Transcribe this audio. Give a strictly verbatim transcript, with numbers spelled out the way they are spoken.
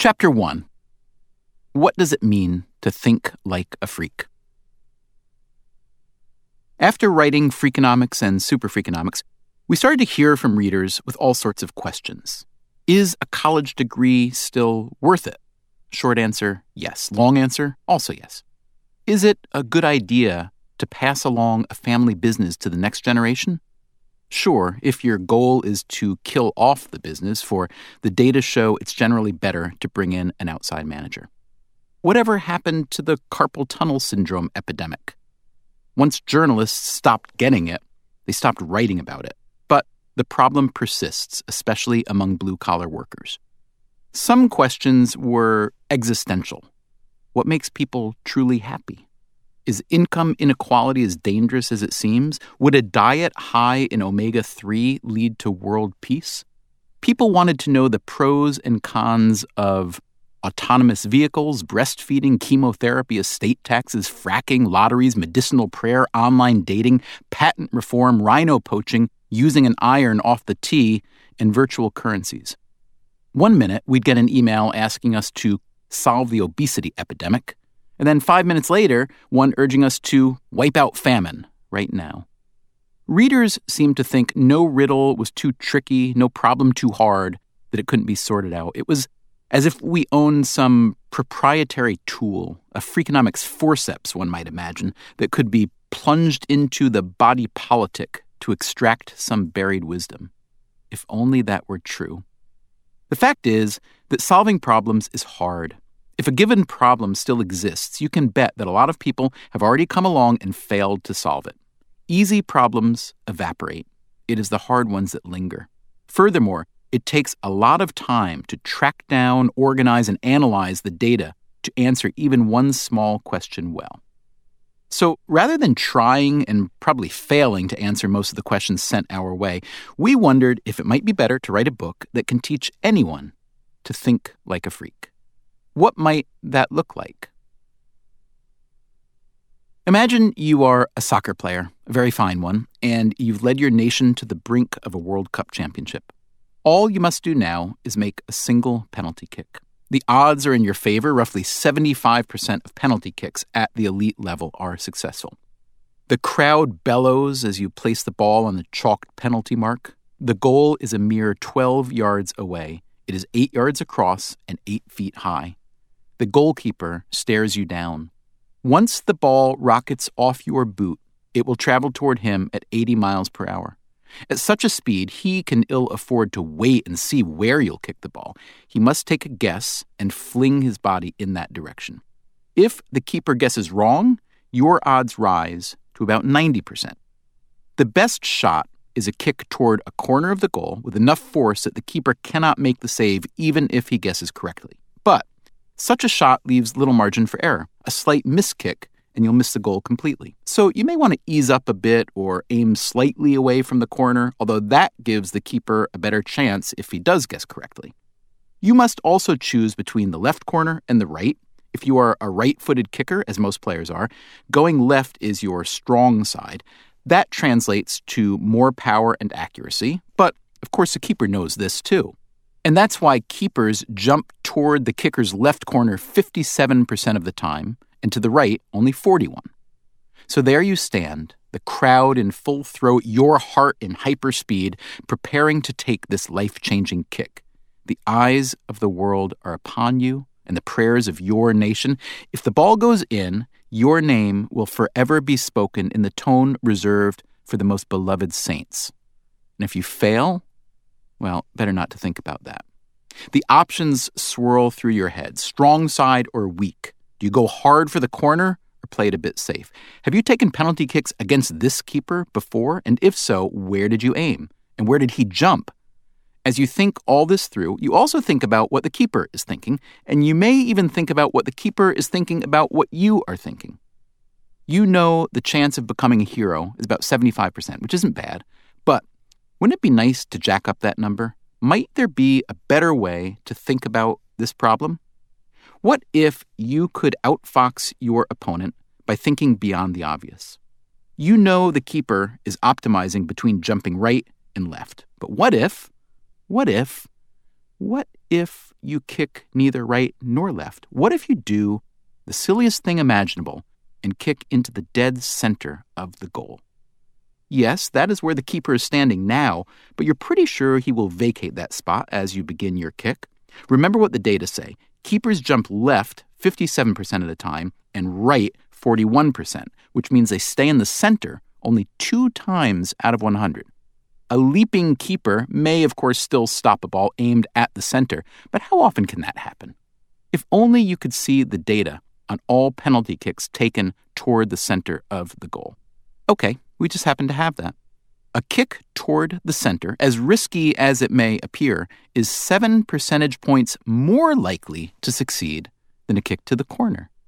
Chapter one. What does it mean to think like a freak? After writing Freakonomics and Super Freakonomics, we started to hear from readers with all sorts of questions. Is a college degree still worth it? Short answer, yes. Long answer, also yes. Is it a good idea to pass along a family business to the next generation? Sure, if your goal is to kill off the business, for the data show it's generally better to bring in an outside manager. Whatever happened to the carpal tunnel syndrome epidemic? Once journalists stopped getting it, they stopped writing about it. But the problem persists, especially among blue-collar workers. Some questions were existential. What makes people truly happy? Is income inequality as dangerous as it seems? Would a diet high in omega three lead to world peace? People wanted to know the pros and cons of autonomous vehicles, breastfeeding, chemotherapy, estate taxes, fracking, lotteries, medicinal prayer, online dating, patent reform, rhino poaching, using an iron off the tee, and virtual currencies. One minute, we'd get an email asking us to solve the obesity epidemic, and then five minutes later, one urging us to wipe out famine right now. Readers seemed to think no riddle was too tricky, no problem too hard, that it couldn't be sorted out. It was as if we owned some proprietary tool, a Freakonomics forceps, one might imagine, that could be plunged into the body politic to extract some buried wisdom. If only that were true. The fact is that solving problems is hard. If a given problem still exists, you can bet that a lot of people have already come along and failed to solve it. Easy problems evaporate. It is the hard ones that linger. Furthermore, it takes a lot of time to track down, organize, and analyze the data to answer even one small question well. So rather than trying and probably failing to answer most of the questions sent our way, we wondered if it might be better to write a book that can teach anyone to think like a freak. What might that look like? Imagine you are a soccer player, a very fine one, and you've led your nation to the brink of a World Cup championship. All you must do now is make a single penalty kick. The odds are in your favor. Roughly seventy-five percent of penalty kicks at the elite level are successful. The crowd bellows as you place the ball on the chalked penalty mark. The goal is a mere twelve yards away. It is eight yards across and eight feet high. The goalkeeper stares you down. Once the ball rockets off your boot, it will travel toward him at eighty miles per hour. At such a speed, he can ill afford to wait and see where you'll kick the ball. He must take a guess and fling his body in that direction. If the keeper guesses wrong, your odds rise to about ninety percent. The best shot is a kick toward a corner of the goal with enough force that the keeper cannot make the save even if he guesses correctly. But such a shot leaves little margin for error. A slight miskick, and you'll miss the goal completely. So you may want to ease up a bit or aim slightly away from the corner, although that gives the keeper a better chance if he does guess correctly. You must also choose between the left corner and the right. If you are a right-footed kicker, as most players are, going left is your strong side. That translates to more power and accuracy, but of course the keeper knows this too. And that's why keepers jump toward the kicker's left corner fifty-seven percent of the time, and to the right, only forty-one. So there you stand, the crowd in full throat, your heart in hyperspeed, preparing to take this life-changing kick. The eyes of the world are upon you, and the prayers of your nation. If the ball goes in, your name will forever be spoken in the tone reserved for the most beloved saints. And if you fail, well, better not to think about that. The options swirl through your head, strong side or weak. Do you go hard for the corner or play it a bit safe? Have you taken penalty kicks against this keeper before? And if so, where did you aim? And where did he jump? As you think all this through, you also think about what the keeper is thinking, and you may even think about what the keeper is thinking about what you are thinking. You know the chance of becoming a hero is about seventy-five percent, which isn't bad, but wouldn't it be nice to jack up that number? Might there be a better way to think about this problem? What if you could outfox your opponent by thinking beyond the obvious? You know the keeper is optimizing between jumping right and left. But what if, what if what if you kick neither right nor left? What if you do the silliest thing imaginable and kick into the dead center of the goal? Yes, that is where the keeper is standing now, but you're pretty sure he will vacate that spot as you begin your kick. Remember what the data say. Keepers jump left fifty-seven percent of the time and right forty-one percent, which means they stay in the center only two times out of one hundred. A leaping keeper may, of course, still stop a ball aimed at the center, but how often can that happen? If only you could see the data on all penalty kicks taken toward the center of the goal. Okay, we just happen to have that. A kick toward the center, as risky as it may appear, is seven percentage points more likely to succeed than a kick to the corner.